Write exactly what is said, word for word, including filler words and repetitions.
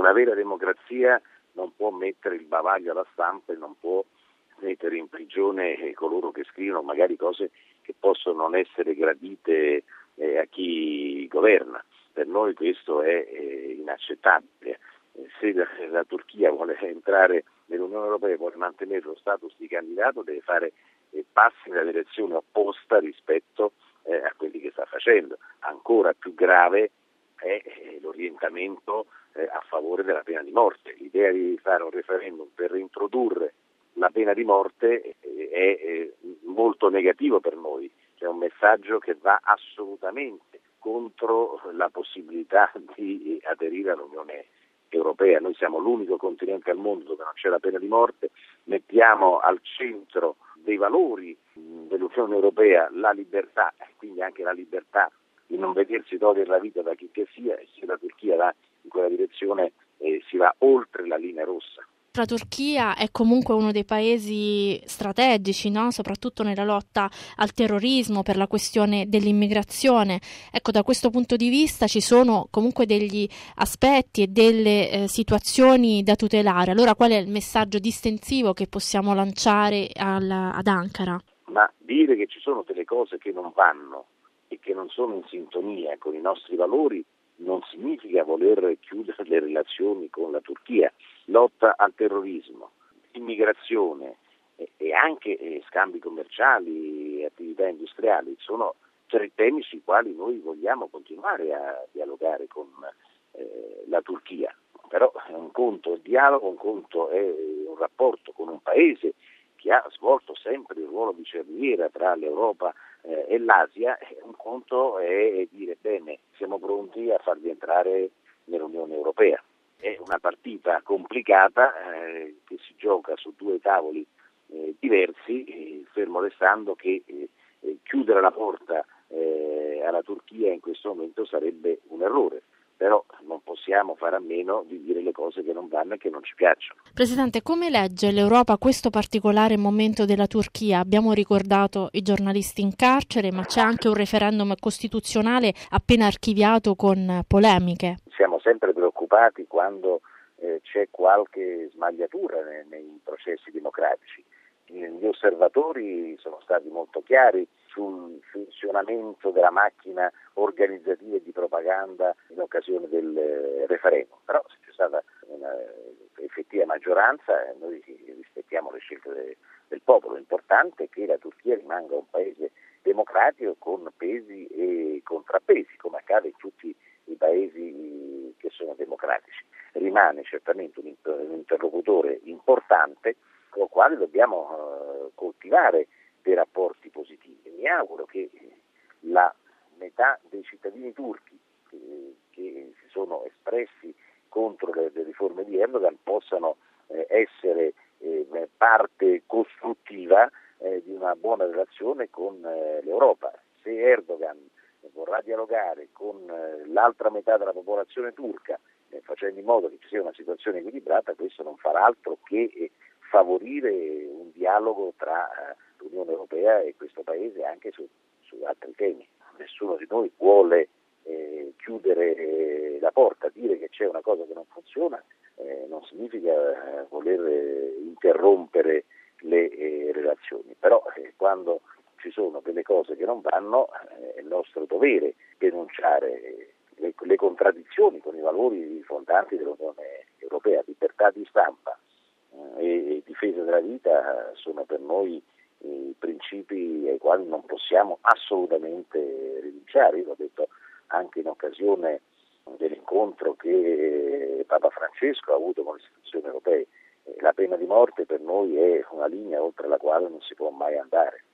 Una vera democrazia non può mettere il bavaglio alla stampa e non può mettere in prigione coloro che scrivono magari cose che possono non essere gradite eh, a chi governa. Per noi questo è eh, inaccettabile. Se la, la Turchia vuole entrare nell'Unione Europea e vuole mantenere lo status di candidato, deve fare eh, passi nella direzione opposta rispetto eh, a quelli che sta facendo. Ancora più grave è eh, l'orientamento eh, a favore della pena di morte. L'idea di fare un referendum per reintrodurre la pena di morte eh, è eh, molto negativo per noi. C'è un messaggio che va assolutamente contro la possibilità di aderire all'Unione Europea. Noi siamo l'unico continente al mondo dove non c'è la pena di morte, mettiamo al centro dei valori dell'Unione Europea la libertà, quindi anche la libertà di non vedersi togliere la vita da chi che sia, e se la Turchia va in quella direzione eh, si va oltre la linea rossa. La Turchia è comunque uno dei paesi strategici, no? Soprattutto nella lotta al terrorismo, per la questione dell'immigrazione. Ecco, da questo punto di vista ci sono comunque degli aspetti e delle eh, situazioni da tutelare. Allora qual è il messaggio distensivo che possiamo lanciare al, ad Ankara? Ma dire che ci sono delle cose che non vanno e che non sono in sintonia con i nostri valori non significa voler chiudere le relazioni con la Turchia. Lotta al terrorismo, immigrazione e, e anche eh, scambi commerciali e attività industriali sono tre temi sui quali noi vogliamo continuare a dialogare con eh, la Turchia. Però un conto è il dialogo, un conto è un rapporto con un paese che ha svolto sempre il ruolo di cerniera tra l'Europa eh, e l'Asia, e un conto è dire bene, siamo pronti a farvi entrare nell'Unione Europea. È una partita complicata eh, che si gioca su due tavoli eh, diversi, eh, fermo restando che eh, eh, chiudere la porta eh, alla Turchia in questo momento sarebbe un errore. Però non possiamo fare a meno di dire le cose che non vanno e che non ci piacciono. Presidente, come legge l'Europa questo particolare momento della Turchia? Abbiamo ricordato i giornalisti in carcere, ma c'è anche un referendum costituzionale appena archiviato con polemiche. Siamo sempre preoccupati quando eh, c'è qualche smagliatura nei, nei processi democratici. Gli osservatori sono stati molto chiari sul funzionamento della macchina organizzativa e di propaganda in occasione del referendum, però se c'è stata una effettiva maggioranza noi rispettiamo le scelte de, del popolo. L'importante è che la Turchia rimanga un paese democratico con pesi e contrappesi, come accade in tutti i paesi che sono democratici. Rimane certamente un, un interlocutore importante con il quale dobbiamo uh, coltivare dei rapporti positivi. Mi auguro che la metà dei cittadini turchi eh, che si sono espressi contro le, le riforme di Erdogan possano eh, essere eh, parte costruttiva eh, di una buona relazione con eh, l'Europa. Se Erdogan vorrà dialogare con eh, l'altra metà della popolazione turca eh, facendo in modo che ci sia una situazione equilibrata, questo non farà altro che eh, favorire un dialogo tra eh, l'Unione Europea e questo Paese anche su, su altri temi. Nessuno di noi vuole eh, chiudere eh, la porta, dire che c'è una cosa che non funziona eh, non significa eh, voler eh, interrompere le eh, relazioni, però eh, quando ci sono delle cose che non vanno eh, è il nostro dovere denunciare eh, le, le contraddizioni con i valori fondanti dell'Unione Europea. Libertà di stampa e difesa della vita sono per noi i principi ai quali non possiamo assolutamente rinunciare. Io l'ho detto anche in occasione dell'incontro che Papa Francesco ha avuto con le istituzioni europee. La pena di morte per noi è una linea oltre la quale non si può mai andare.